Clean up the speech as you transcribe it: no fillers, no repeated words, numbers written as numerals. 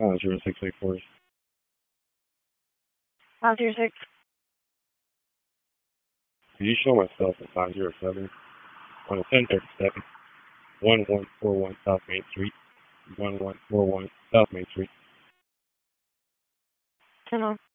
0684. 506. Could you show myself at 507 on 1037 1141 South Main Street, 1141 South Main Street. 10 on.